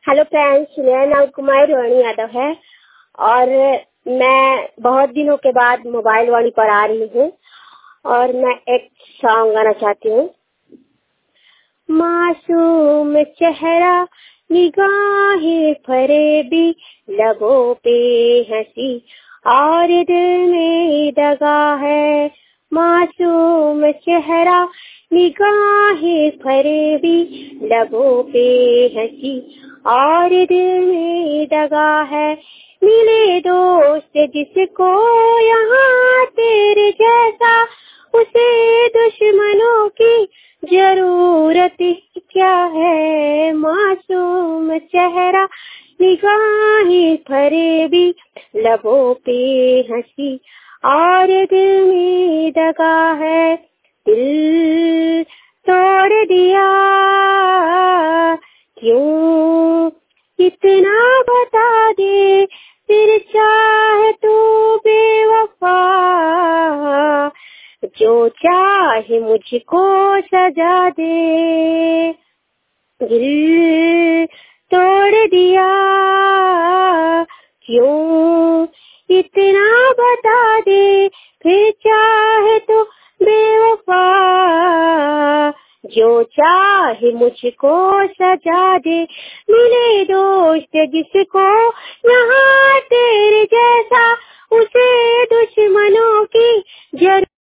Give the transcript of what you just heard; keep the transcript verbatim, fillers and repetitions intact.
Hello friends, मेरा नाम कुमारी रोहिणी यादव है और मैं बहुत दिनों के बाद मोबाइल वाणी पर आ रही हूँ और मैं एक सॉन्ग गाना चाहती हूँ। मासूम चेहरा, निगाहें फरेबी, लबों पे हंसी और दिल में दगा है। मासूम चेहरा, निगाहें फरेबी, लबों पे हंसी और दिल में दगा है। मिले दोस्त जिसको यहाँ तेरे जैसा, उसे दुश्मनों की जरूरत क्या है। मासूम चेहरा, निगाहें फरेबी, लबों पे हंसी और दिल में दगा है। दिल तोड़ दिया क्यों, इतना बता दे, फिर चाहे तू बेवफा, जो चाहे मुझको सजा दे। दिल तोड़ दिया क्यों, इतना बता दे, फिर चाहे तो बेवफा, जो चाहे मुझको सजा दे। मिले दोस्त जिसको यहाँ तेरे जैसा, उसे दुश्मनों की जरूरत